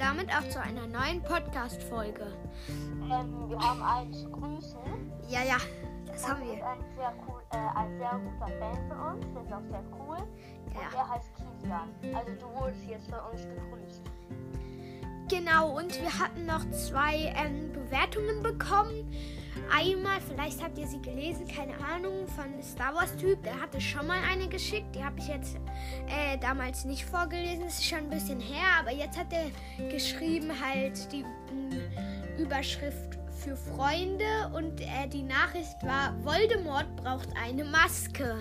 damit auch zu einer neuen Podcast-Folge. Wir haben einen zu grüßen. Ja, das haben Das wir. ist ein sehr guter Fan von uns. Der ist auch sehr cool. Ja. Und der heißt Kilian. Also du wurdest jetzt von uns gegrüßt. Genau, und wir hatten noch 2 Bewertungen bekommen. Einmal, vielleicht habt ihr sie gelesen, keine Ahnung, von Star Wars Typ. Der hatte schon mal eine geschickt. Die habe ich jetzt damals nicht vorgelesen. Das ist schon ein bisschen her. Aber jetzt hat er geschrieben halt die Überschrift für Freunde. Und die Nachricht war, Voldemort braucht eine Maske.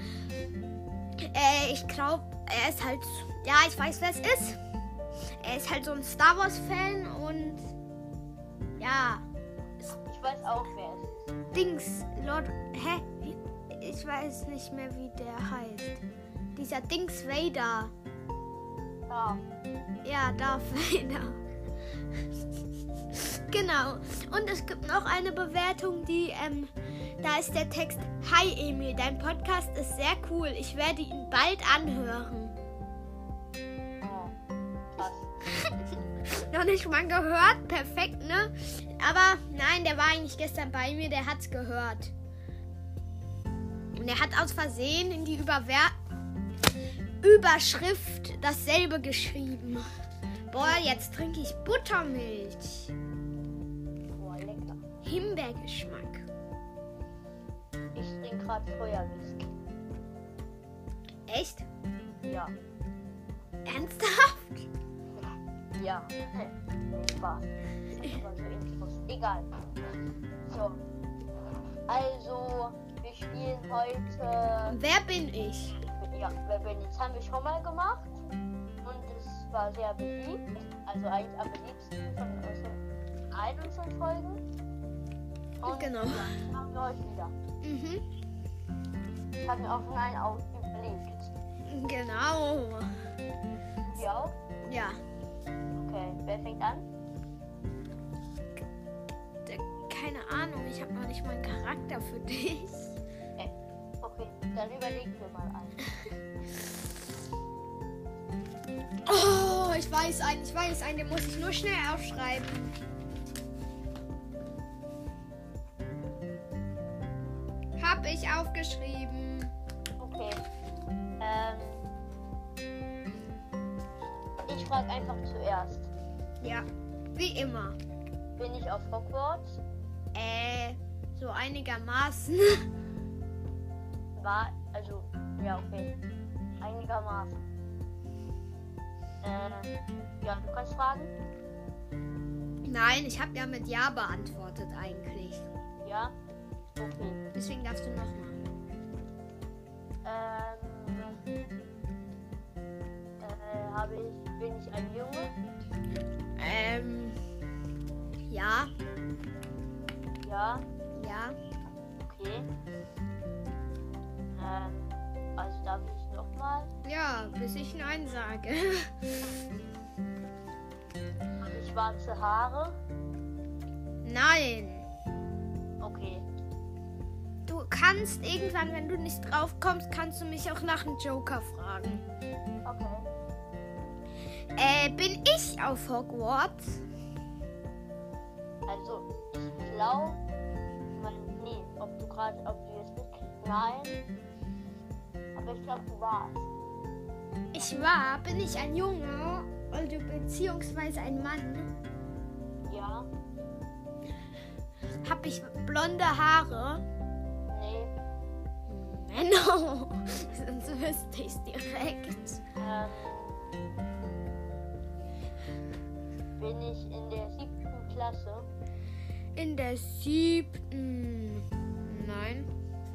Ich glaube, er ist halt... Ja, ich weiß, wer es ist. Er ist halt so ein Star Wars-Fan und... Ja... Ich weiß auch, wer es ist. Dings, Lord, ich weiß nicht mehr, wie der heißt. Dieser Dings Vader. Ja. Ja, Darth Vader. Genau. Und es gibt noch eine Bewertung, die, da ist der Text: Hi Emil, dein Podcast ist sehr cool. Ich werde ihn bald anhören. Noch nicht mal gehört, perfekt, ne? Aber nein, der war eigentlich gestern bei mir, der hat's gehört. Und er hat aus Versehen in die Überschrift dasselbe geschrieben. Boah, jetzt trinke ich Buttermilch. Boah, lecker. Himbeergeschmack. Ich trinke gerade Feuerwhisky. Echt? Ja. Ernsthaft? Ja. Nee, Spaß. Aber so Infos. Egal. So. Also, wir spielen heute... Wer bin ich? Ja, wer bin ich? Das haben wir schon mal gemacht. Und es war sehr beliebt. Also eigentlich am beliebsten von allen unseren Folgen. Und Genau. ja, machen wir heute wieder. Ich habe mir auch schon einen überlegt. Genau. Sie auch? Ja. Okay, wer fängt an? Keine Ahnung, ich habe noch nicht mal einen Charakter für dich. Okay, dann überlegen wir mal einen. Oh, ich weiß einen, den muss ich nur schnell aufschreiben. Hab ich aufgeschrieben. Okay. Ich frage einfach zuerst. Ja, wie immer. Bin ich auf Hogwarts? So einigermaßen. Also, ja, okay. Einigermaßen. Ja, du kannst fragen? Nein, ich habe ja mit Ja beantwortet eigentlich. Ja? Okay. Deswegen darfst du nochmal. Bin ich ein Junge? Ja. Ja? Ja. Okay. Also darf ich nochmal? Ja, bis ich Nein sage. Habe ich schwarze Haare? Nein. Okay. Du kannst irgendwann, wenn du nicht drauf kommst, kannst du mich auch nach einem Joker fragen. Okay. Bin ich auf Hogwarts? Also, ich glaube, nee, ob du jetzt bist. Nein. Aber ich glaube, du warst. Bin ich ein Junge, also beziehungsweise ein Mann? Ja. Hab ich blonde Haare? Nee. Menno, sonst wüsste ich's direkt. Bin ich in der 7. Klasse? In der 7. Nein.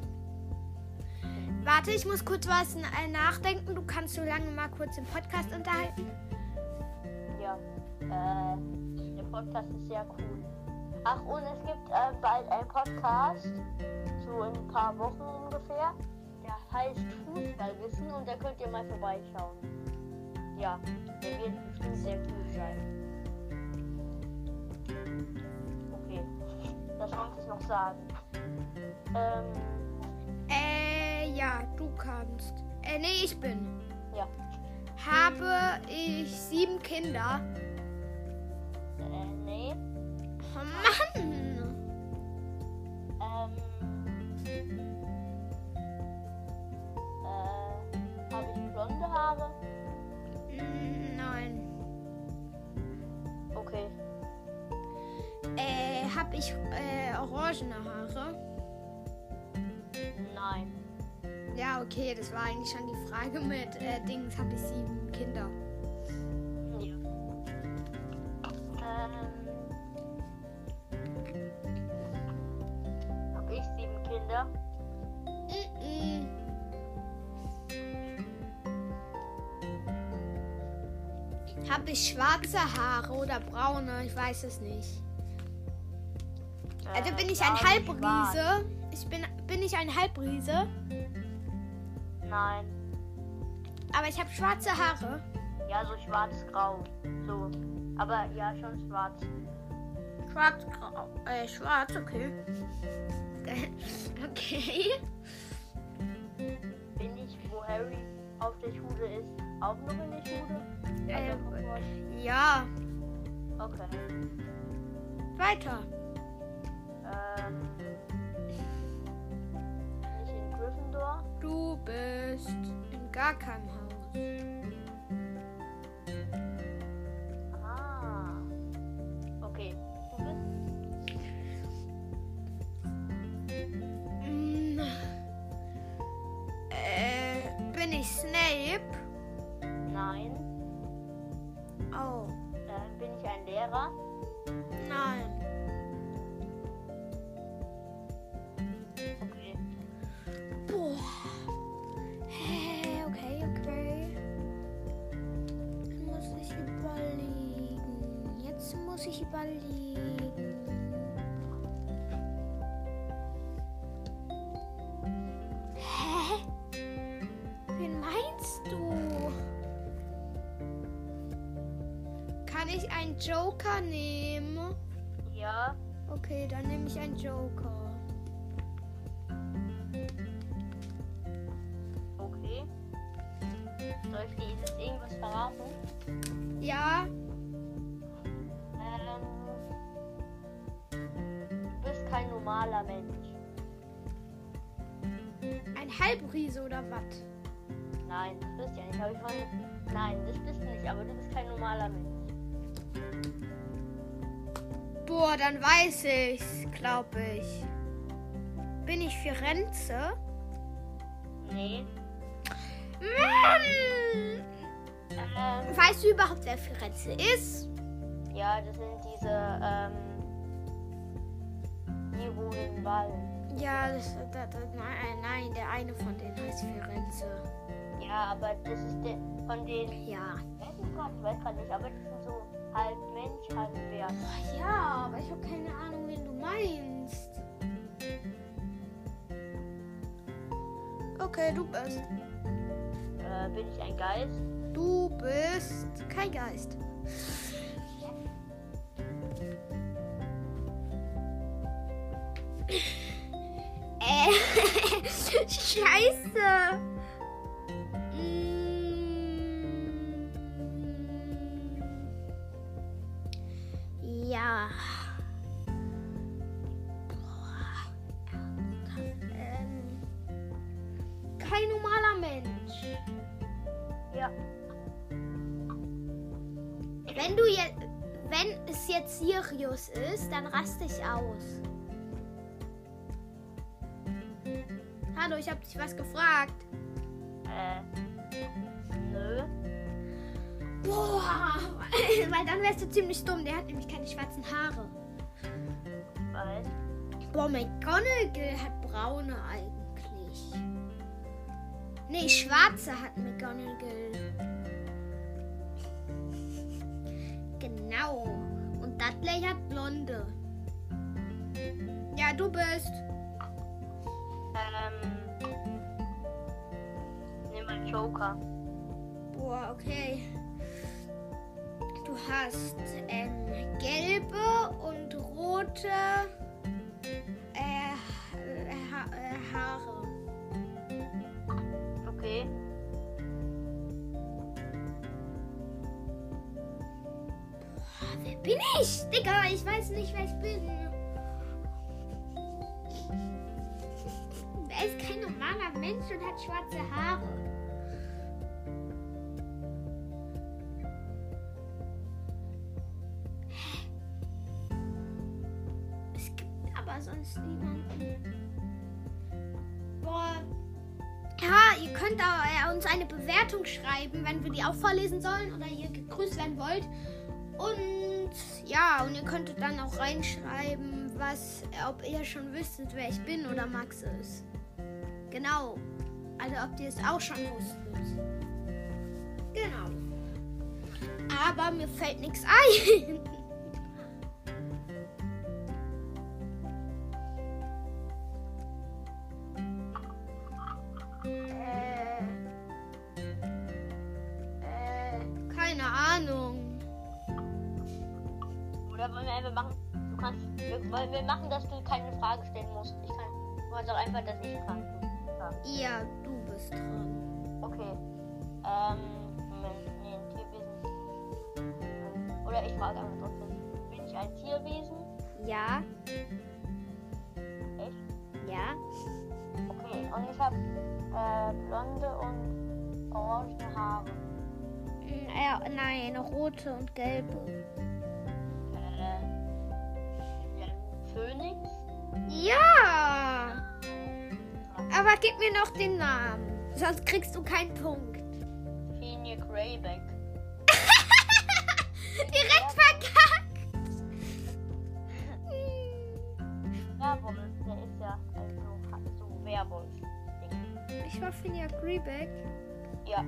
Warte, ich muss kurz was nachdenken. Du kannst so lange mal kurz im Podcast unterhalten. Ja. Der Podcast ist sehr cool. Ach, und es gibt bald einen Podcast, so in ein paar Wochen ungefähr. Der heißt Fußballwissen und da könnt ihr mal vorbeischauen. Ja, der wird bestimmt sehr cool sein. Okay, das wollte ich noch sagen. Ja, du kannst. Nee, ich bin. Ja. Habe ich 7 Kinder? Mann. Habe ich blonde Haare? Nein. Okay. Habe ich orangene Haare? Nein. Ja, okay, das war eigentlich schon die Frage mit Dings, habe ich 7 Kinder? Ja. Habe ich 7 Kinder? Habe ich schwarze Haare oder braune? Ich weiß es nicht. Also bin ich ein Halbriese? Bin ich ein Halbriese? Nein. Aber ich habe schwarze Haare. Ja, so schwarz-grau. So. Aber ja, schon schwarz. Schwarz, okay. Okay. Bin ich, wo Harry auf der Schule ist, auch noch in der Schule? Ja. Okay. Weiter. Bin ich in Gryffindor? Du bist in gar keinem Haus. Ah. Okay. Du bist? Bin ich Snape? Nein. Oh, Bin ich ein Lehrer? nein. Okay. Boah. Okay. Jetzt muss ich überlegen. Hä? Wen meinst du? Kann ich einen Joker nehmen? Ja. Okay, dann nehme ich einen Joker. Okay. Soll ich dir jetzt irgendwas verraten? Ja, Du bist kein normaler Mensch. ein Halbriese oder was? Nein, das bist ja nicht. Hab ich mal... Nein, das bist du nicht, aber du bist kein normaler Mensch. Boah, dann weiß ich's, glaube ich. Bin ich Firenze? Nee. Mann! Weißt du überhaupt, wer Firenze ist? Ja, das sind diese, die wohnen im Wald. Ja, nein, der eine von denen heißt Firenze. Ja, aber das ist der von denen. Ja. Ich weiß gerade nicht, aber das sind so halb Mensch, halb Bär. Ja, aber ich habe keine Ahnung, wen du meinst. Okay, du bist. Bin ich ein Geist? Du bist kein Geist. Scheiße. Ja. Kein normaler Mensch. Ja. Wenn es jetzt Sirius ist, dann raste ich aus. Hallo, ich habe dich was gefragt. Nö. Boah, weil dann wärst du ziemlich dumm. Der hat nämlich keine schwarzen Haare. Was? Boah, McGonagall hat braune eigentlich. Nee, schwarze hat McGonagall. Genau. Und Dudley hat blonde. Ja, du bist. Nimm einen Joker. Boah, okay. Du hast gelbe und rote Haare. Okay. Boah, wer Bin ich? Digga, ich weiß nicht, wer ich bin. Er ist kein normaler Mensch und hat schwarze Haare. Es gibt aber sonst niemanden. Boah. Ja, ihr könnt uns eine Bewertung schreiben, wenn wir die auch vorlesen sollen oder ihr gegrüßt werden wollt. Und ja, und ihr könntet dann auch reinschreiben, ob ihr schon wüsstet, wer ich bin oder Max ist. Genau. Also ob ihr es auch schon wusstet. Genau. Aber mir fällt nichts ein. Keine Ahnung. Oder wollen wir einfach machen, wollen wir machen, dass du keine Frage stellen musst. Ich kann, du kannst auch einfach, dass ich kann. Ja, du bist dran. Okay. Nee, ein Tierwesen. Oder ich frage einfach trotzdem. Bin ich ein Tierwesen? Ja. Echt? Ja. Okay, und ich habe blonde und orange Haare. Nein, rote und gelbe. Phönix? Ja. Aber gib mir noch den Namen. Sonst kriegst du keinen Punkt. Fenrir Greyback. Direkt verkackt. Werwolf, der ist ja so Werwolf. Ich war Fenrir Greyback. Ja.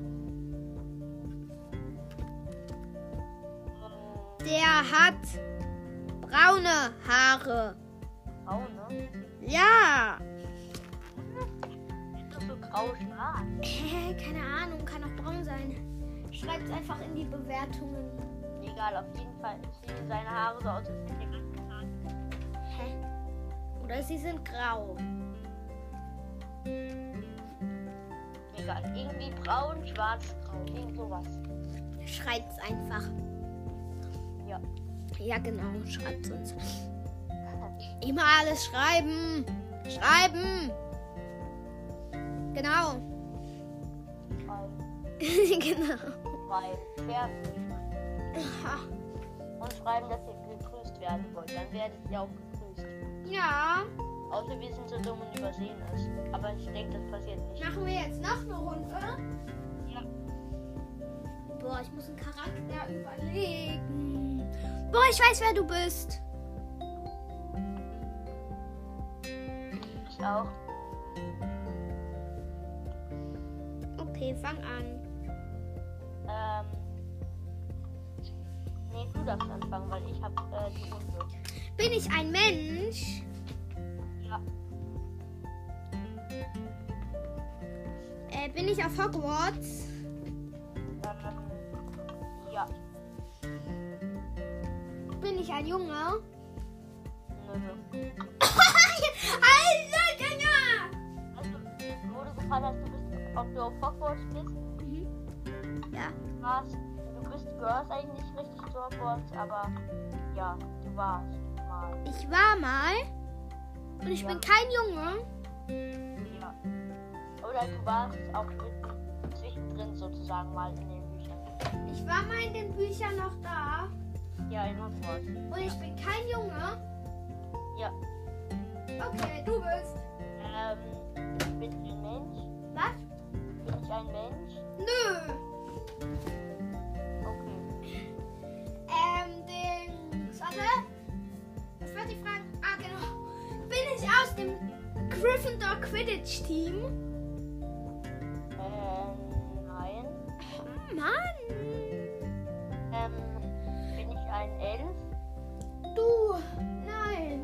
Der hat braune Haare. Braune? Ja. Ist doch so grau-schwarz. Keine Ahnung, kann auch braun sein. Schreibt's einfach in die Bewertungen. Egal, auf jeden Fall sehen seine Haare so aus, als hätte er ganz Haare. Hä? Oder sie sind grau. Egal, irgendwie braun, schwarz, grau, irgend sowas. Schreibt's einfach. Ja. Ja, genau, schreibt's uns. Immer alles schreiben. Schreiben. Genau. Genau. Fertig. Und schreiben, dass ihr gegrüßt werden wollt. Dann werdet ihr auch gegrüßt. Ja. Außer wir sind so dumm und übersehen es. Aber ich denke, das passiert nicht. Machen wir jetzt noch eine Runde? Ja. Boah, ich muss einen Charakter überlegen. Boah, ich weiß, wer du bist. Ich auch. Okay, fang an. Nee, du darfst anfangen, weil ich habe die Runde. Bin ich ein Mensch? Ja. Bin ich auf Hogwarts? Ja. Bin ich ein Junge? Nö. Alter, Junge! Also, wo du gefragt hast, ob du auf Hogwarts bist? Ja. Du bist, gehörst eigentlich nicht richtig zu Hogwarts, aber ja, du warst mal. Ich war mal. Und ich Ja. bin kein Junge. Ja. Oder du warst auch zwischendrin sozusagen mal in den Büchern. Ich war mal in den Büchern noch da. Ja, in Hogwarts. Und ich bin kein Junge. Ja. Okay, du bist. Bin ich ein Mensch? Was? Bin ich ein Mensch? Nö. Okay. Warte. Was war die Frage? Ah, genau. Bin ich aus dem Gryffindor Quidditch Team? Nein. Mann. Bin ich ein Elf? Du. Nein.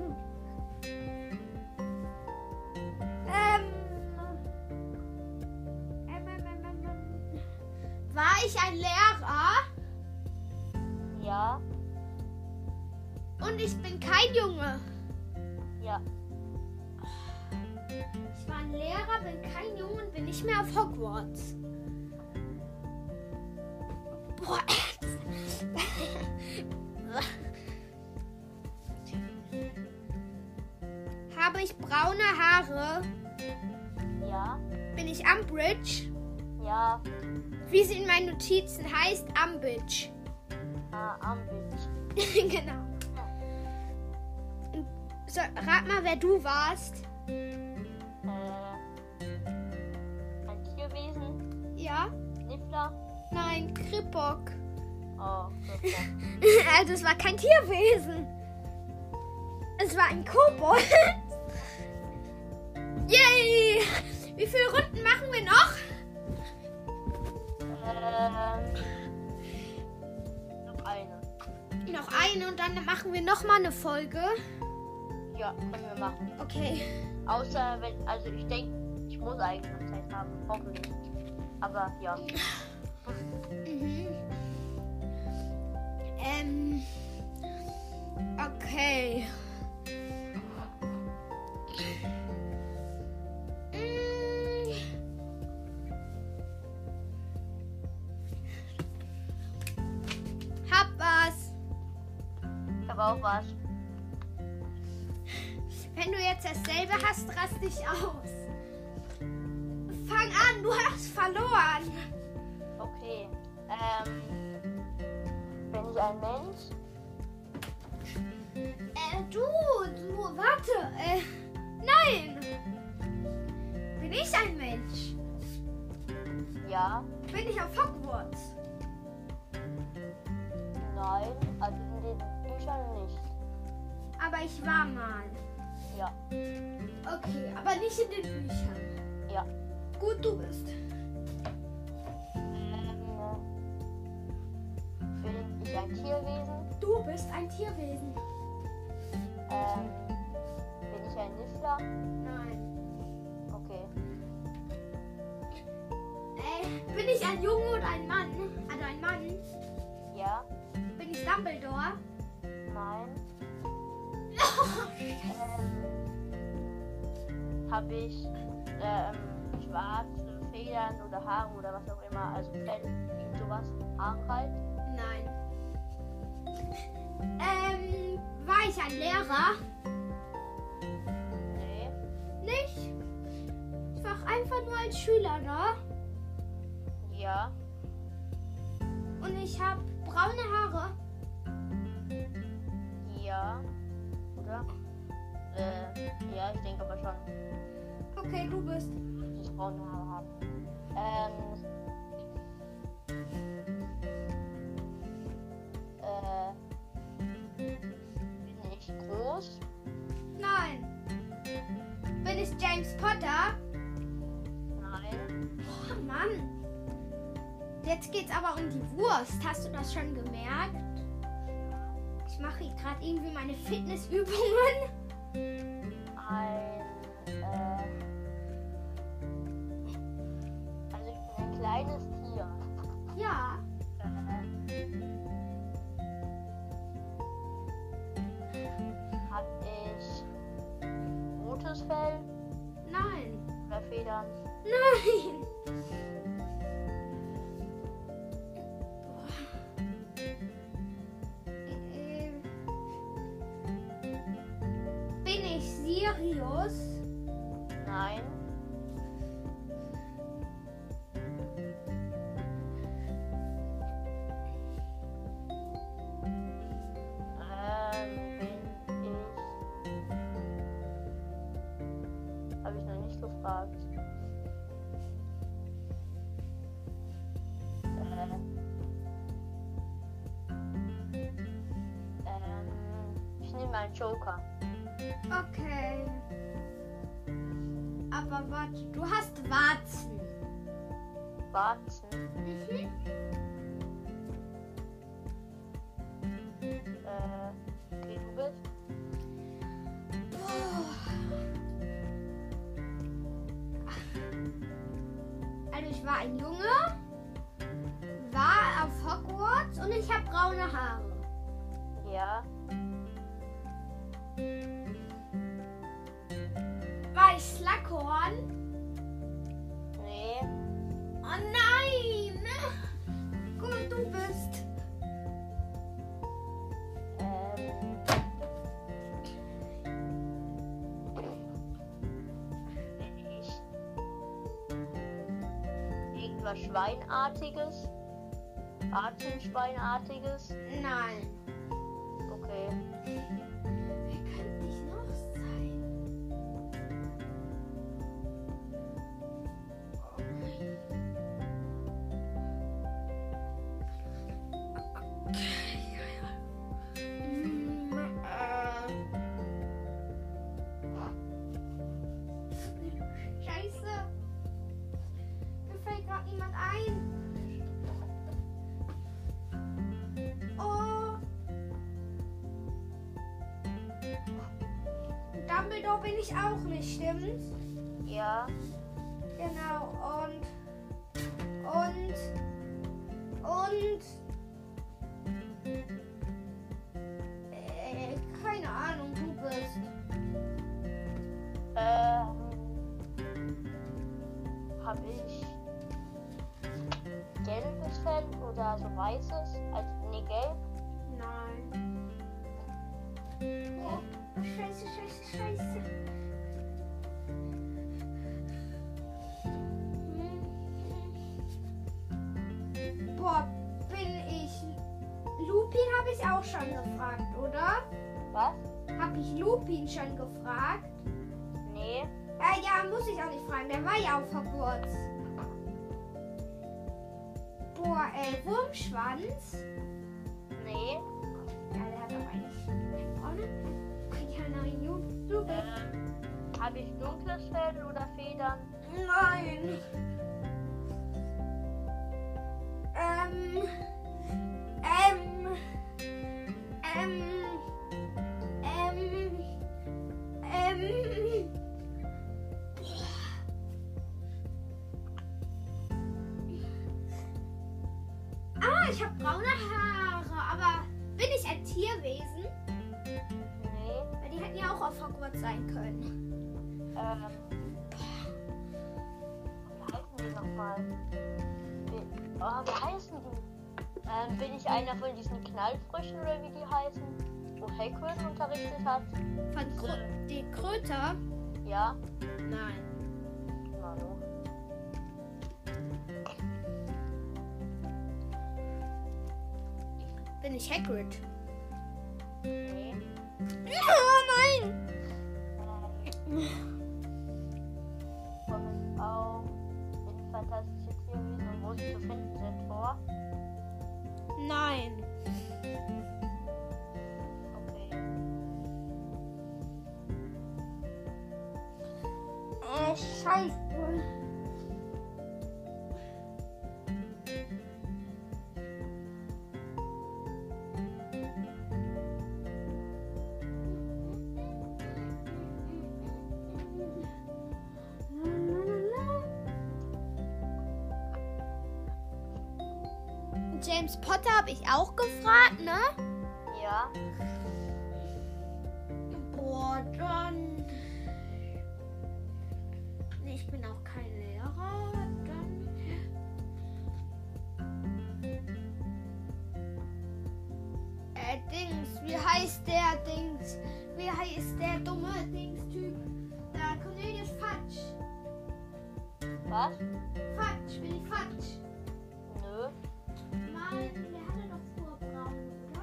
War ich ein Lehrer? Ja. Und ich bin kein Junge. Ja. Ich war ein Lehrer, bin kein Junge und bin nicht mehr auf Hogwarts. Boah. Habe ich braune Haare? Ja. Bin ich Umbridge? Ja. Wie sie in meinen Notizen heißt, Umbridge. Umbridge. Genau. So, rat mal, wer du warst. Ein Tierwesen? Ja? Niffler? Nein, Kripok. Oh, Kripok. Also es war kein Tierwesen. Es war ein Kobold. Yay! Wie viele Runden machen wir noch? Noch eine. Noch eine und dann machen wir noch mal eine Folge. Ja, können wir machen. Okay. Außer wenn, also ich denke, ich muss eigentlich noch Zeit haben. Hoffentlich. Aber ja. Mhm. Okay. Hab was. Ich habe auch was. Wenn du jetzt dasselbe hast, rast dich aus. Fang an, du hast verloren. Okay. Bin ich ein Mensch? Warte. Nein. Bin ich ein Mensch? Ja. Bin ich auf Hogwarts? Nein. Also in den Büchern nicht. Aber ich war mal. Ja. Okay, aber nicht in den Büchern. Ja. Gut, du bist. Bin ich ein Tierwesen? Du bist ein Tierwesen. Bin ich ein Niffler? Nein. Okay. Bin ich ein Junge oder ein Mann? Also ein Mann. Ja. Bin ich Dumbledore? Nein. Habe ich schwarze Federn oder Haare oder was auch immer, also Fell, irgend sowas, Haare halt? Nein. War ich ein Lehrer? Nee. Nicht? Ich war einfach nur ein Schüler, ne? Ja. Und ich habe braune Haare. Ja. Oder? Ja, ich denke aber schon, Okay, du bist. dass ich braune Haare habe. Bin ich groß? Nein. Bin ich James Potter? Nein. Oh Mann. Jetzt geht's aber um die Wurst. Hast du das schon gemerkt? Ich mache gerade irgendwie meine Fitnessübungen. Also ich bin ein kleines Tier. Ja. Hab ich rotes Fell Nein. oder Federn? Nein. Bin ich Sirius? Nein. Bin ich. Habe ich noch nicht gefragt. Ich nehme einen Joker. Okay. Aber warte, du hast Warzen. Warzen. Mhm. Okay, du bist. Also ich war ein Junge, war auf Hogwarts und ich habe braune Haare. Ja. War ich Slughorn? Nee. Oh nein! Gut, du bist. irgendwas Schweinartiges? Artenschweinartiges? Nein. Okay. Wer könnte ich noch sein? Scheiße. Mir fällt gerade niemand ein. Oh. Dumbledore bin ich auch nicht, stimmt's? Ja. Genau, und keine Ahnung, du bist. Hab ich gelbes Fell oder so weißes? Also, nee, gelb? Nein. Oh, scheiße, scheiße, scheiße. Boah, bin ich... Lupin habe ich auch schon gefragt, oder? Was? Habe ich Lupin schon gefragt? Nee. Ja, muss ich auch nicht fragen. Der war ja auf Hogwarts. Boah, Wurmschwanz? Nee. Ja, der hat auch eigentlich vorne. Keine Ahnung. Du bist. Habe ich dunkles Fell oder Federn? Nein. Ich habe braune Haare, aber bin ich ein Tierwesen? Nee. Weil die hätten ja auch auf Hogwarts sein können. Wie heißen die nochmal? Wie heißen die? Bin ich einer von diesen Knallfröschen oder wie die heißen? Wo Hagrid unterrichtet hat? Von die Kröter? Ja. Nein. Manu. Bin ich Hagrid? Nee. Nein! Kommen auch in fantastische Tierwesen und wo sie zu finden sind vor? Nein. Okay. Scheiße. James Potter habe ich auch gefragt, ne? Ja. Boah, dann... Nee, ich bin auch kein Lehrer. Dann... Dings, wie heißt der Dings? Wie heißt der dumme Dings-Typ? Da, Cornelius Fatsch. Was? Fatsch, bin ich Fatsch? Nö. Mann, der hatte doch früher braun,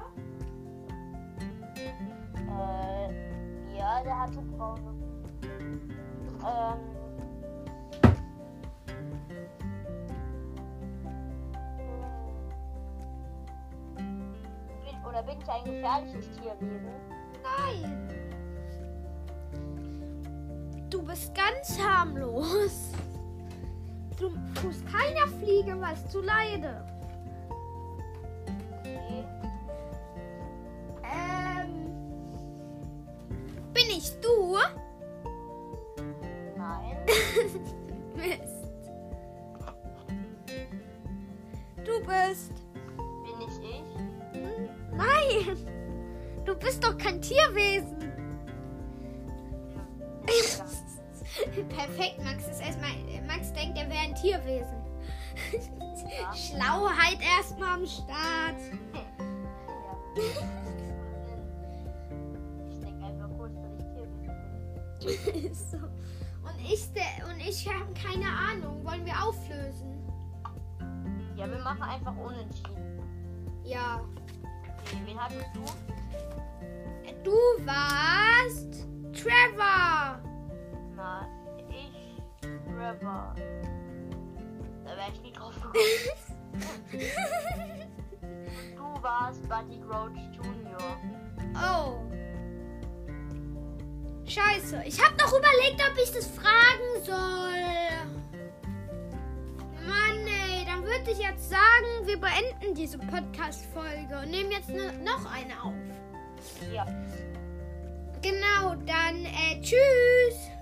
oder? Ja, der hatte braune. Oder bin ich ein gefährliches Tierwesen? Nein. Du bist ganz harmlos. Du tust keiner Fliege was zu Leide. Okay. Bin ich du? Nein. Mist. Du bist. Bin ich? Nein. Du bist doch kein Tierwesen. Perfekt, Max ist erstmal. Max denkt, er wäre ein Tierwesen. Ja. Schlauheit erstmal am Start. Ja. Ich denke einfach kurz, dass ich Tierwesen bin. So. Und ich habe keine Ahnung. Wollen wir auflösen? Ja, wir machen einfach unentschieden. Ja. Okay, wen hattest du? Du warst Trevor. Na, ich, Trevor. Da wäre ich nie drauf gekommen. Du warst Buddy Grouch Jr. Oh. Scheiße. Ich habe noch überlegt, ob ich das fragen soll. Mann, ey. Dann würde ich jetzt sagen, wir beenden diese Podcast-Folge und nehmen jetzt noch eine auf. Ja. Genau, dann tschüss.